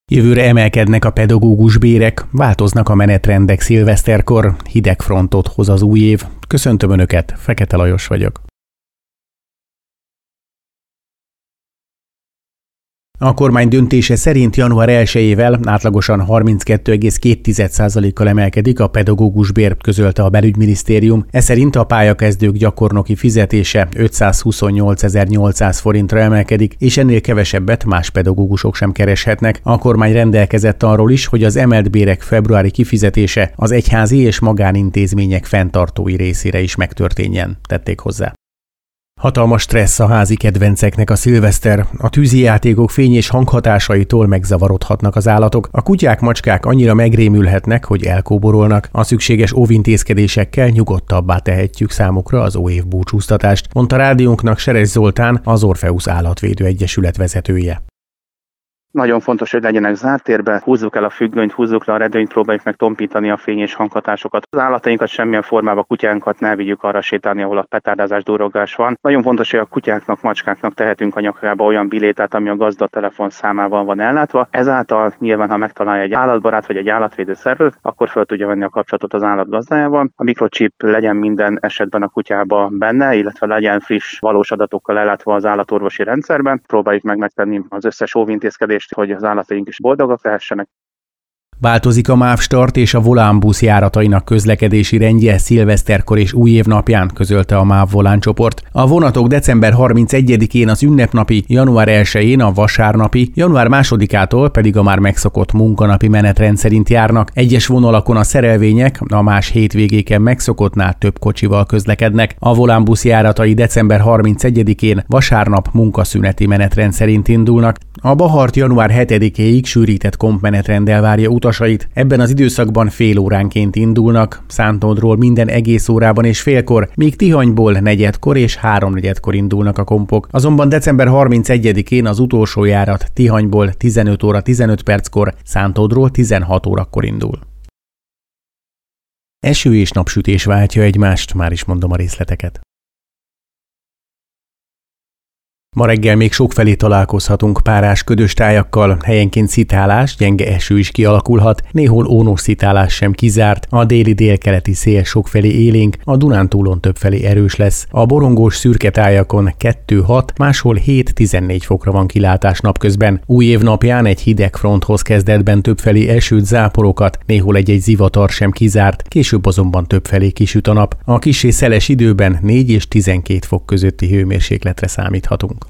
Jövőre emelkednek a pedagógus bérek, változnak a menetrendek szilveszterkor, hideg frontot hoz az új év. Köszöntöm Önöket, Fekete Lajos vagyok. A kormány döntése szerint január 1-ével átlagosan 32,2%-kal emelkedik a pedagógus bér, közölte a Belügyminisztérium. Ez szerint a pályakezdők gyakornoki fizetése 528.800 forintra emelkedik, és ennél kevesebbet más pedagógusok sem kereshetnek. A kormány rendelkezett arról is, hogy az emelt bérek februári kifizetése az egyházi és magánintézmények fenntartói részére is megtörténjen, tették hozzá. Hatalmas stressz a házi kedvenceknek a szilveszter, a tűzijátékok fény és hanghatásaitól megzavarodhatnak az állatok, a kutyák, macskák annyira megrémülhetnek, hogy elkóborolnak, a szükséges óvintézkedésekkel nyugodtabbá tehetjük számukra az újév búcsúztatást, mondta rádiónknak Seres Zoltán, az Orpheus Állatvédő Egyesület vezetője. Nagyon fontos, hogy legyenek zárt térbe, húzzuk el a függönyt, húzzuk le a redőnyt, próbáljuk meg tompítani a fény és hanghatásokat. Az állatainkat semmilyen formában, kutyánkat ne vigyük arra sétálni, ahol a petárdázás, durrogás van. Nagyon fontos, hogy a kutyáknak, macskáknak tehetünk a nyakába olyan bilétát, ami a gazda telefonszámával van ellátva. Ezáltal nyilván, ha megtalálja egy állatbarát vagy egy állatvédő szervezet, akkor fel tudja venni a kapcsolatot az állat gazdájával. A mikrochip legyen minden esetben a kutyába benne, illetve legyen friss, valós adatokkal ellátva az állatorvosi rendszerben. Próbáljuk meg megtenni az összes óvintézkedést, hogy az állataink is boldogak lehessenek. Változik a MÁV Start és a Volánbusz járatainak közlekedési rendje szilveszterkor és újév napján, közölte a MÁV Volán csoport. A vonatok december 31-én az ünnepnapi, január 1-én a vasárnapi, január 2-ától pedig a már megszokott munkanapi menetrend szerint járnak. Egyes vonalakon a szerelvények a más hétvégéken megszokottnál több kocsival közlekednek. A Volánbusz járatai december 31-én vasárnap munkaszüneti menetrend szerint indulnak. A Bahart január 7-éig sűrített kompmenetrenddel várja utasait. Ebben az időszakban fél óránként indulnak, Szántódról minden egész órában és félkor, míg Tihanyból negyedkor és háromnegyedkor indulnak a kompok. Azonban december 31-én az utolsó járat Tihanyból 15 óra 15 perckor, Szántódról 16 órakor indul. Eső és napsütés váltja egymást, már is mondom a részleteket. Ma reggel még sokfelé találkozhatunk párás ködös tájakkal, helyenként szitálás, gyenge eső is kialakulhat, néhol ónos szitálás sem kizárt, a déli-délkeleti szél sokfelé élénk, a Dunántúlon többfelé erős lesz, a borongós szürke tájakon 2-6, máshol 7-14 fokra van kilátás napközben. Új év napján egy hideg fronthoz kezdetben többfelé esőt, záporokat, néhol egy-egy zivatar sem kizárt, később azonban többfelé kisüt a nap. A kissé szeles időben 4 és 12 fok közötti hőmérsékletre számíthatunk.